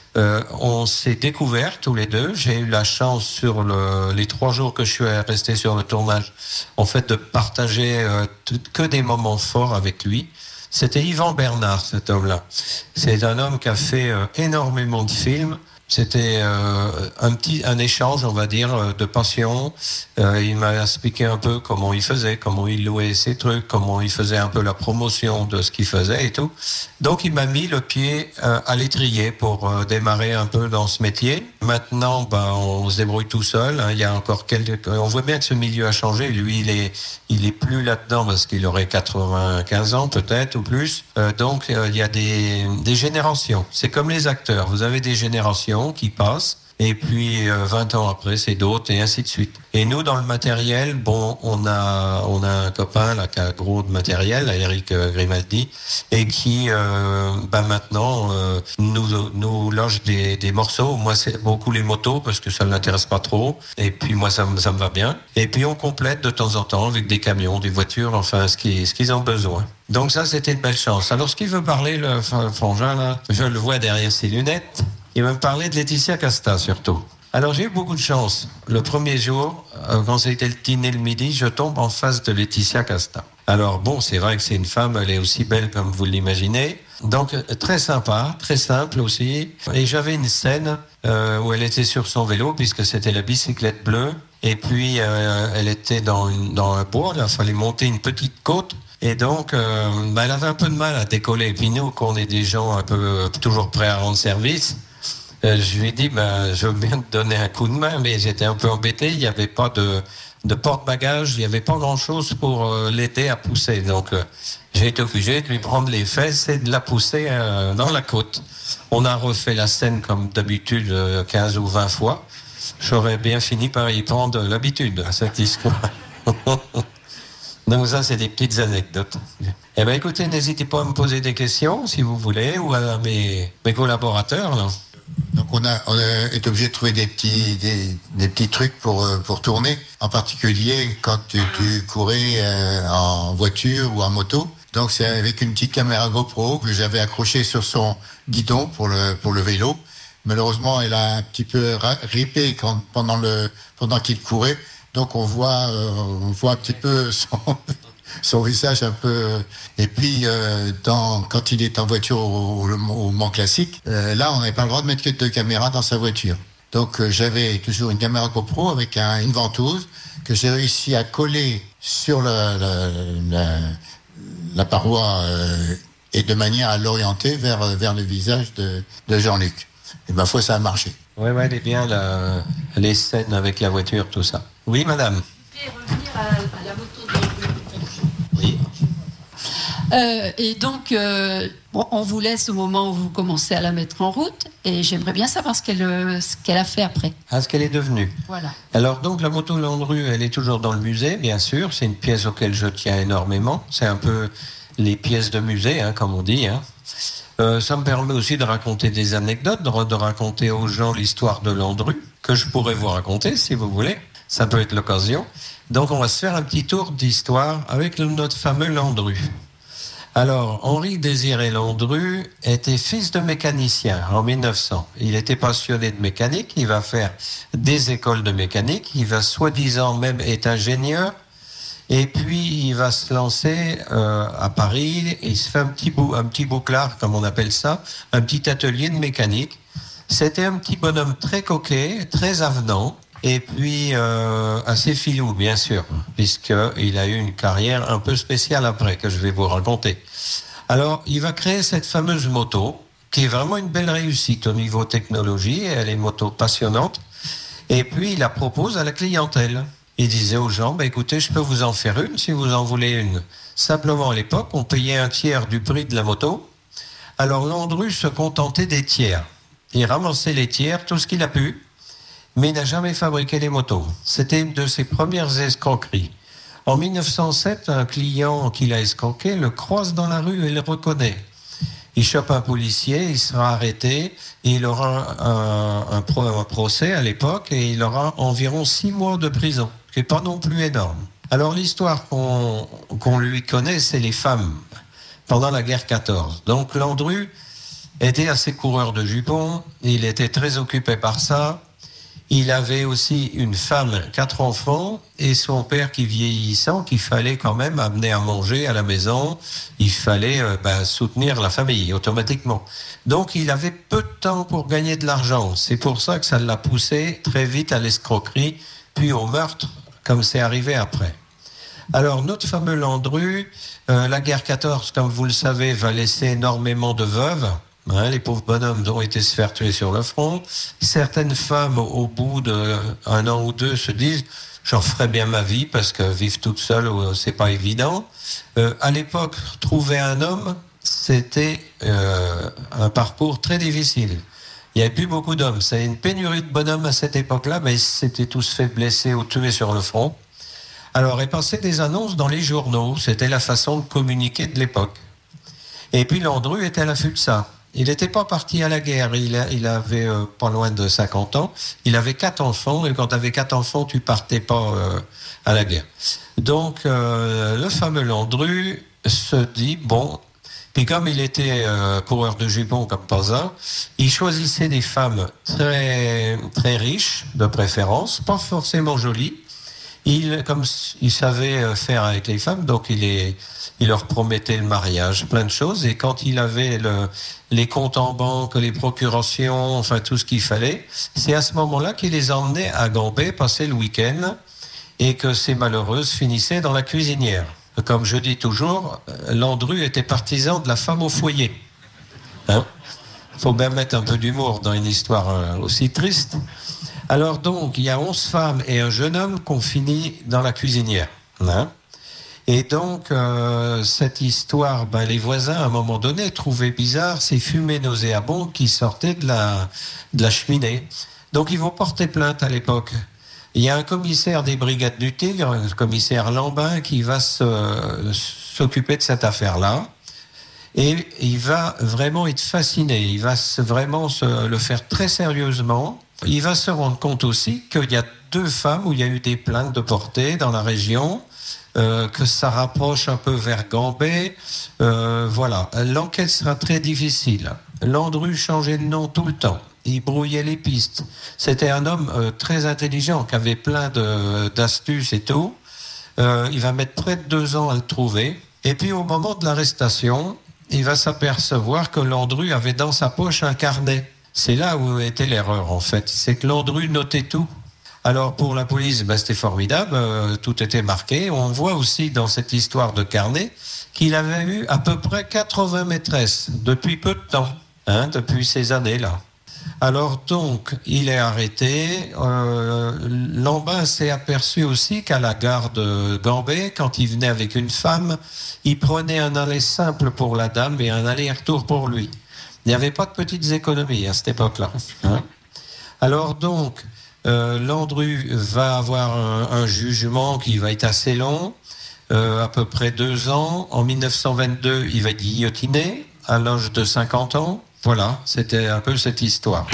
On s'est découverts tous les deux. J'ai eu la chance sur les 3 jours que je suis resté sur le tournage, en fait, de partager que des moments forts avec lui. C'était Yvan Bernard, cet homme-là. C'est un homme qui a fait énormément de films. C'était un échange, on va dire, de passion. Il m'a expliqué un peu comment il faisait, comment il louait ses trucs, comment il faisait un peu la promotion de ce qu'il faisait et tout. Donc il m'a mis le pied à l'étrier pour démarrer un peu dans ce métier. Maintenant, on se débrouille tout seul. Hein. Il y a encore on voit bien que ce milieu a changé. Lui, il est plus là-dedans parce qu'il aurait 95 ans peut-être ou plus. Donc il y a des générations. C'est comme les acteurs. Vous avez des générations qui passent, et puis 20 ans après, c'est d'autres, et ainsi de suite. Et nous, dans le matériel, on a un copain là qui a gros de matériel, Eric Grimaldi, et qui maintenant nous loge des morceaux. Moi, c'est beaucoup les motos parce que ça ne l'intéresse pas trop, et puis moi, ça me va bien. Et puis on complète de temps en temps avec des camions, des voitures, enfin ce qu'ils ont besoin. Donc ça, c'était une belle chance. Alors, ce qu'il veut parler, le frangin là, je le vois derrière ses lunettes. Il va me parler de Laetitia Casta, surtout. Alors, j'ai eu beaucoup de chance. Le premier jour, quand c'était le dîner le midi, je tombe en face de Laetitia Casta. Alors, c'est vrai que c'est une femme, elle est aussi belle comme vous l'imaginez. Donc, très sympa, très simple aussi. Et j'avais une scène où elle était sur son vélo, puisque c'était la bicyclette bleue. Et puis, elle était dans un bois, il fallait monter une petite côte. Et donc, elle avait un peu de mal à décoller. Et puis nous, qu'on est des gens un peu toujours prêts à rendre service, je lui ai dit, je veux bien te donner un coup de main, mais j'étais un peu embêté. Il n'y avait pas de porte-bagages, il n'y avait pas grand-chose pour l'aider à pousser. Donc, j'ai été obligé de lui prendre les fesses et de la pousser dans la côte. On a refait la scène comme d'habitude 15 ou 20 fois. J'aurais bien fini par y prendre l'habitude à cette histoire. Donc ça, c'est des petites anecdotes. Eh bien, écoutez, n'hésitez pas à me poser des questions, si vous voulez, ou à mes collaborateurs, là. Donc on a été obligé de trouver des petits trucs pour tourner, en particulier quand tu courais en voiture ou en moto. Donc c'est avec une petite caméra GoPro que j'avais accrochée sur son guidon pour le vélo. Malheureusement, elle a un petit peu ripé pendant qu'il courait. Donc on voit un petit peu son visage un peu. Et puis quand il est en voiture au Mans Classique, là on n'avait pas le droit de mettre que 2 caméras dans sa voiture. Donc j'avais toujours une caméra GoPro avec une ventouse que j'ai réussi à coller sur la paroi et de manière à l'orienter vers le visage de Jean-Luc. Et ma foi, ça a marché. Oui, elle est bien, les scènes avec la voiture, tout ça. Oui, madame. Je vais revenir à la moto de... Oui. Et donc, on vous laisse au moment où vous commencez à la mettre en route. Et j'aimerais bien savoir ce qu'elle a fait après. Ah, ce qu'elle est devenue. Voilà. Alors donc la moto Landru, elle est toujours dans le musée, bien sûr. C'est une pièce auquel je tiens énormément. C'est un peu les pièces de musée, comme on dit. Ça me permet aussi de raconter des anecdotes, de raconter aux gens l'histoire de Landru, que je pourrais vous raconter si vous voulez. Ça peut être l'occasion. Donc on va se faire un petit tour d'histoire avec notre fameux Landru. Alors, Henri-Désiré Landru était fils de mécanicien en 1900. Il était passionné de mécanique, il va faire des écoles de mécanique, il va soi-disant même être ingénieur, et puis il va se lancer à Paris, et il se fait un petit bouclard, comme on appelle ça, un petit atelier de mécanique. C'était un petit bonhomme très coquet, très avenant, et puis assez filou, bien sûr, puisqu'il a eu une carrière un peu spéciale après, que je vais vous raconter. Alors, il va créer cette fameuse moto, qui est vraiment une belle réussite au niveau technologie, elle est une moto passionnante, et puis il la propose à la clientèle. Il disait aux gens, écoutez, je peux vous en faire une si vous en voulez une. Simplement, à l'époque, on payait un tiers du prix de la moto. Alors, Landru se contentait des tiers. Il ramassait les tiers, tout ce qu'il a pu, mais il n'a jamais fabriqué les motos. C'était une de ses premières escroqueries. En 1907, un client qui l'a escroqué le croise dans la rue et le reconnaît. Il chope un policier, il sera arrêté, et il aura un procès à l'époque, et il aura environ 6 mois de prison, ce qui n'est pas non plus énorme. Alors l'histoire qu'on lui connaît, c'est les femmes, pendant la guerre 14. Donc Landru était assez coureur de jupons, il était très occupé par ça. Il avait aussi une femme, 4 enfants, et son père qui vieillissant, qu'il fallait quand même amener à manger à la maison. Il fallait soutenir la famille automatiquement. Donc il avait peu de temps pour gagner de l'argent. C'est pour ça que ça l'a poussé très vite à l'escroquerie, puis au meurtre, comme c'est arrivé après. Alors notre fameux Landru, la guerre 14, comme vous le savez, va laisser énormément de veuves. Les pauvres bonhommes ont été se faire tuer sur le front. Certaines femmes, au bout d'un an ou deux, se disent « j'en ferai bien ma vie parce que vivre toute seule, c'est pas évident ». À l'époque, trouver un homme, c'était un parcours très difficile. Il n'y avait plus beaucoup d'hommes. C'est une pénurie de bonhommes à cette époque-là, mais ils s'étaient tous fait blesser ou tuer sur le front. Alors, il passait des annonces dans les journaux. C'était la façon de communiquer de l'époque. Et puis, Landru était à l'affût de ça. Il n'était pas parti à la guerre, il avait pas loin de 50 ans, il avait 4 enfants, et quand tu avais 4 enfants, tu partais pas à la guerre. Donc, le fameux Landru se dit, puis comme il était coureur de jupons comme pas un, il choisissait des femmes très, très riches, de préférence, pas forcément jolies. Comme il savait faire avec les femmes, donc il leur promettait le mariage, plein de choses. Et quand il avait les comptes en banque, les procurations, enfin tout ce qu'il fallait, c'est à ce moment-là qu'il les emmenait à Gambé passer le week-end et que ces malheureuses finissaient dans la cuisinière. Comme je dis toujours, Landru était partisan de la femme au foyer. Faut bien mettre un peu d'humour dans une histoire aussi triste. Alors donc, il y a 11 femmes et un jeune homme qu'on finit dans la cuisinière. Et donc, cette histoire, les voisins, à un moment donné, trouvaient bizarre ces fumées nauséabondes qui sortaient de la cheminée. Donc, ils vont porter plainte à l'époque. Il y a un commissaire des Brigades du Tigre, le commissaire Lambin, qui va s'occuper de cette affaire-là. Et il va vraiment être fasciné. Il va vraiment le faire très sérieusement. Il va se rendre compte aussi qu'il y a 2 femmes où il y a eu des plaintes de portée dans la région, que ça rapproche un peu vers Gambé. Voilà. L'enquête sera très difficile. Landru changeait de nom tout le temps. Il brouillait les pistes. C'était un homme très intelligent, qui avait plein d'astuces et tout. Il va mettre près de 2 ans à le trouver. Et puis au moment de l'arrestation, il va s'apercevoir que Landru avait dans sa poche un carnet. C'est là où était l'erreur, en fait. C'est que Landru notait tout. Alors, pour la police, c'était formidable. Tout était marqué. On voit aussi dans cette histoire de carnet qu'il avait eu à peu près 80 maîtresses depuis peu de temps, depuis ces années-là. Alors, donc, il est arrêté. Lambin s'est aperçu aussi qu'à la gare de Gambé, quand il venait avec une femme, il prenait un aller simple pour la dame et un aller-retour pour lui. Il n'y avait pas de petites économies à cette époque-là. Hein. Alors donc, Landru va avoir un jugement qui va être assez long, à peu près 2 ans. En 1922, il va être guillotiné à l'âge de 50 ans. Voilà, c'était un peu cette histoire.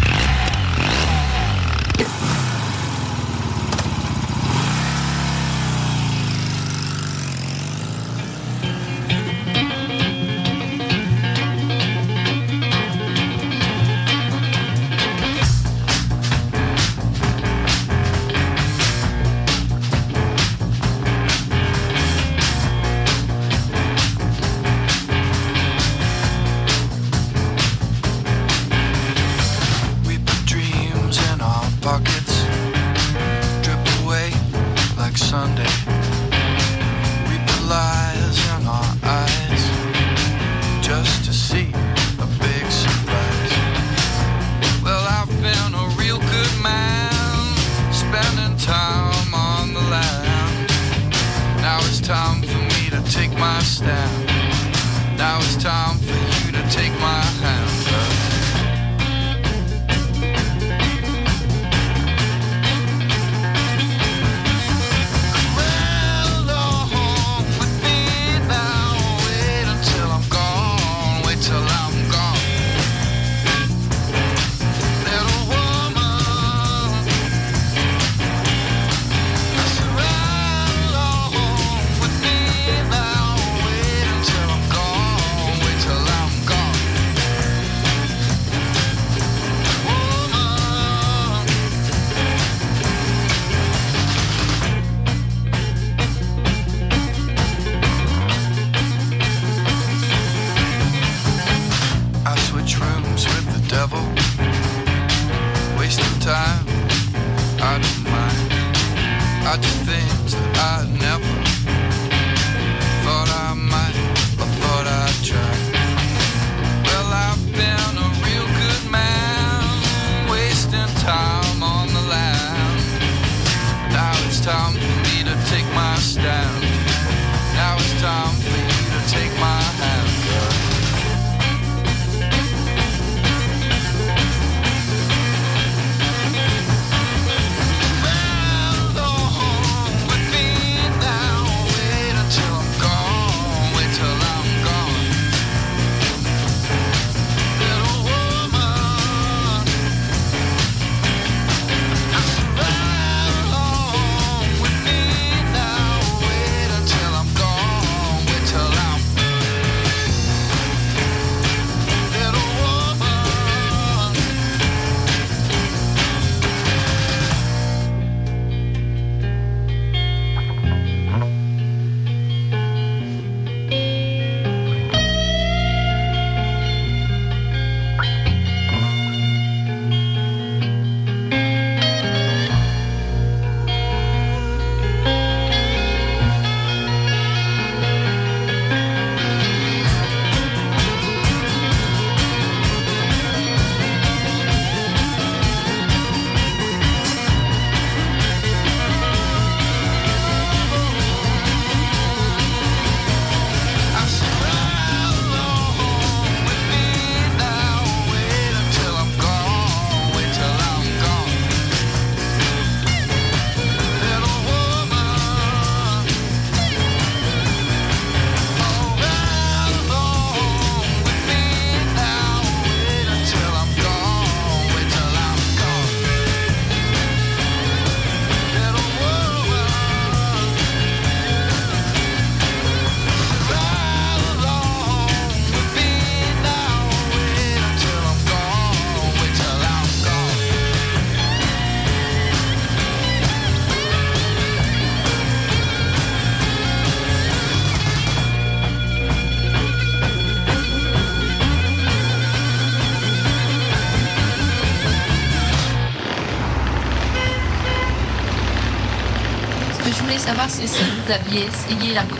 savoir si vous aviez essayé la moto.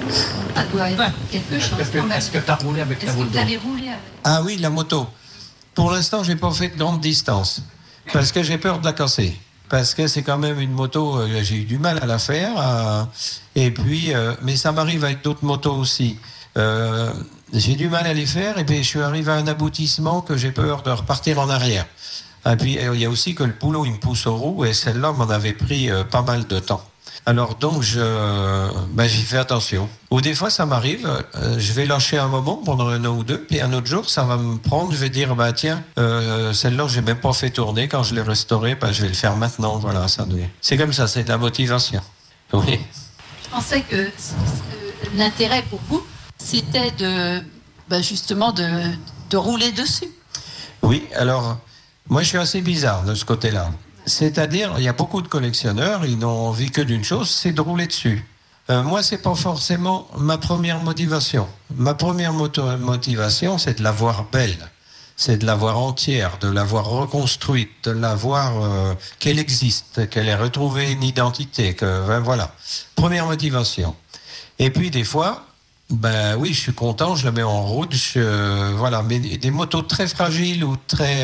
Ça doit être quelque chose. Est-ce que tu as roulé avec la moto? Vous avez roulé avec... Ah oui, la moto. Pour l'instant, j'ai pas fait de grande distance. Parce que j'ai peur de la casser. Parce que c'est quand même une moto, j'ai eu du mal à la faire. Et puis, mais ça m'arrive avec d'autres motos aussi. J'ai du mal à les faire, et puis je suis arrivé à un aboutissement que j'ai peur de repartir en arrière. Et puis il y a aussi que le boulot il me pousse aux roues, et celle-là m'en avait pris pas mal de temps. Alors donc j'y fais attention. Ou des fois ça m'arrive, je vais lâcher un moment pendant un an ou deux, puis un autre jour ça va me prendre, je vais dire tiens, celle-là j'ai même pas fait tourner, quand je l'ai restaurée, je vais le faire maintenant. Voilà, c'est comme ça, c'est de la motivation. Oui. Je pensais que l'intérêt pour vous, c'était justement de rouler dessus. Oui, alors moi je suis assez bizarre de ce côté-là. C'est-à-dire, il y a beaucoup de collectionneurs, ils n'ont envie que d'une chose, c'est de rouler dessus. Moi, c'est pas forcément ma première motivation. Ma première motivation, c'est de la voir belle, c'est de la voir entière, de la voir reconstruite, de la voir qu'elle existe, qu'elle ait retrouvé une identité, voilà. Première motivation. Et puis des fois, oui, je suis content, je la mets en route, voilà. Mais des motos très fragiles ou très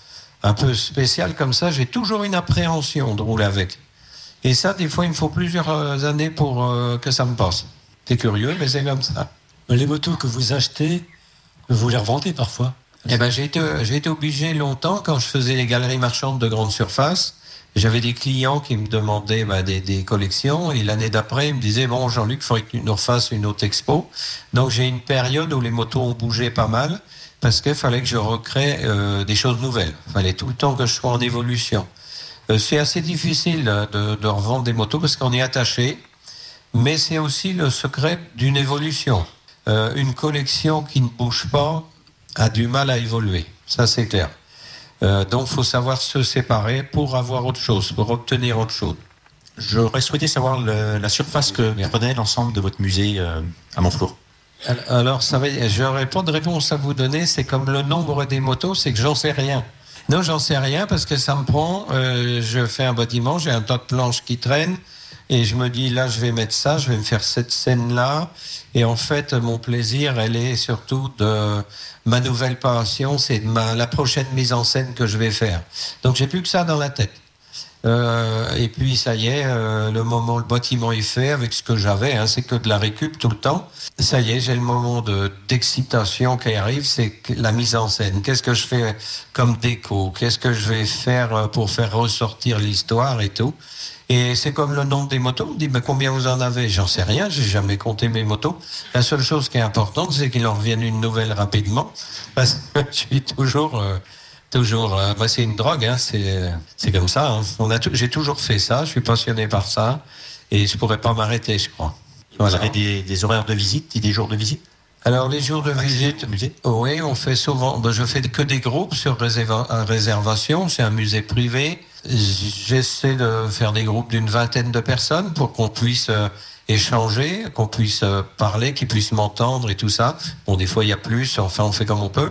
un peu spécial comme ça, j'ai toujours une appréhension de rouler avec. Et ça, des fois, il me faut plusieurs années pour que ça me passe. C'est curieux, mais c'est comme ça. Les motos que vous achetez, vous les revendez parfois? J'ai été obligé longtemps, quand je faisais les galeries marchandes de grande surface, j'avais des clients qui me demandaient des collections, et l'année d'après, ils me disaient, bon, Jean-Luc, il faudrait que tu nous refasses une autre expo. Donc j'ai une période où les motos ont bougé pas mal, parce qu'il fallait que je recrée des choses nouvelles. Il fallait tout le temps que je sois en évolution. C'est assez difficile de revendre des motos parce qu'on est attaché, mais c'est aussi le secret d'une évolution. Une collection qui ne bouge pas a du mal à évoluer, ça c'est clair. Donc il faut savoir se séparer pour avoir autre chose, pour obtenir autre chose. J'aurais souhaité savoir la surface que prenait l'ensemble de votre musée à Montflour. Alors, j'aurais pas de réponse à vous donner. C'est comme le nombre des motos, c'est que j'en sais rien. Non, j'en sais rien parce que ça me prend. Je fais un bâtiment, j'ai un tas de planches qui traînent et je me dis là, je vais mettre ça, je vais me faire cette scène-là. Et en fait, mon plaisir, elle est surtout de ma nouvelle passion, c'est la prochaine mise en scène que je vais faire. Donc, j'ai plus que ça dans la tête. Et puis ça y est, le moment le bâtiment est fait avec ce que j'avais, c'est que de la récup tout le temps. Ça y est, j'ai le moment d'excitation qui arrive, c'est la mise en scène. Qu'est-ce que je fais comme déco? Qu'est-ce que je vais faire pour faire ressortir l'histoire et tout? Et c'est comme le nombre des motos. On me dit, combien vous en avez? J'en sais rien, j'ai jamais compté mes motos. La seule chose qui est importante, c'est qu'il en revienne une nouvelle rapidement. Parce que je suis toujours, c'est une drogue, c'est comme ça. J'ai toujours fait ça, je suis passionné par ça. Et je pourrais pas m'arrêter, je crois. Voilà. Vous avez des horaires de visite, des jours de visite? Alors, les jours de visite, oui, on fait souvent. Je fais que des groupes sur réservation. C'est un musée privé. J'essaie de faire des groupes d'une vingtaine de personnes pour qu'on puisse échanger, qu'on puisse parler, qu'ils puissent m'entendre et tout ça. Bon, des fois, il y a plus. Enfin, on fait comme on peut.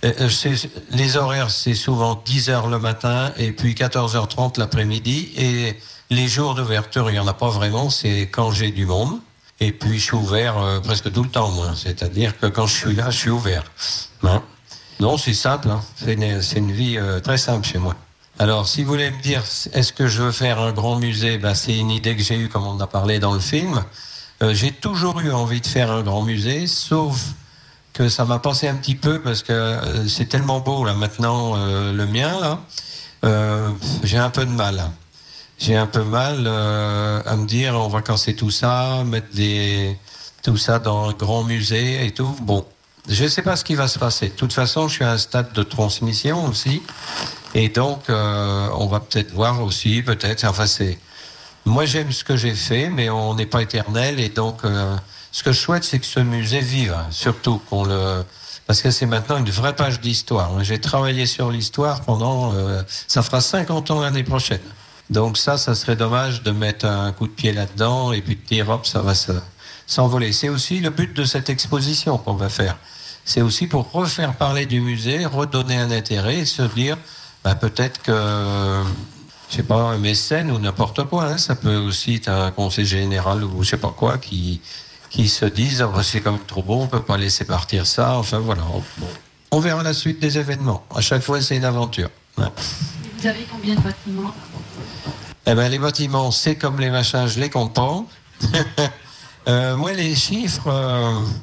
Les horaires, c'est souvent 10h le matin et puis 14h30 l'après-midi. Et les jours d'ouverture, il n'y en a pas vraiment. C'est quand j'ai du monde. Et puis, je suis ouvert presque tout le temps, moi. C'est-à-dire que quand je suis là, je suis ouvert. Non, c'est simple. C'est une vie très simple chez moi. Alors, si vous voulez me dire, est-ce que je veux faire un grand musée? C'est une idée que j'ai eue, comme on en a parlé dans le film. J'ai toujours eu envie de faire un grand musée, sauf que ça m'a passé un petit peu, parce que c'est tellement beau, là, maintenant, le mien, là. J'ai un peu de mal. J'ai un peu mal à me dire, on va casser tout ça, mettre tout ça dans un grand musée et tout. Bon, je ne sais pas ce qui va se passer. De toute façon, je suis à un stade de transmission aussi. Et donc, on va peut-être voir aussi, enfin, moi, j'aime ce que j'ai fait, mais on n'est pas éternel. Et donc, ce que je souhaite, c'est que ce musée vive, surtout parce que c'est maintenant une vraie page d'histoire. J'ai travaillé sur l'histoire pendant... ça fera 50 ans l'année prochaine. Donc ça serait dommage de mettre un coup de pied là-dedans et puis de dire, hop, ça va s'envoler. C'est aussi le but de cette exposition qu'on va faire. C'est aussi pour refaire parler du musée, redonner un intérêt et se dire, peut-être que, je sais pas, un mécène ou n'importe quoi, ça peut aussi être un conseil général ou je sais pas quoi qui se disent, c'est quand même trop bon, on peut pas laisser partir ça. Enfin voilà, on verra la suite des événements. À chaque fois, c'est une aventure. Ouais. Vous avez combien de bâtiments? Les bâtiments, c'est comme les machins, je les compte pas. Moi, les chiffres,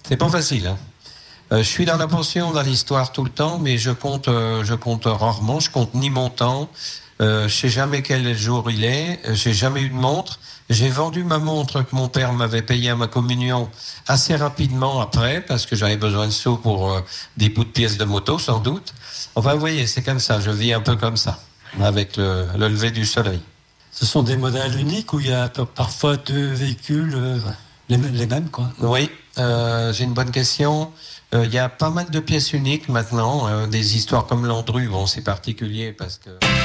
C'est pas facile. Hein. Je suis dans la pension, dans l'histoire tout le temps, mais je compte rarement. Je compte ni mon temps. Je sais jamais quel jour il est. J'ai jamais eu de montre. J'ai vendu ma montre que mon père m'avait payée à ma communion assez rapidement après, parce que j'avais besoin de sous pour des bouts de pièces de moto, sans doute. Enfin, vous voyez, c'est comme ça. Je vis un peu comme ça, avec le lever du soleil. Ce sont des modèles uniques où il y a parfois 2 véhicules, les mêmes, quoi. Oui, j'ai une bonne question. Il y a pas mal de pièces uniques maintenant. Des histoires comme Landru, bon, c'est particulier parce que...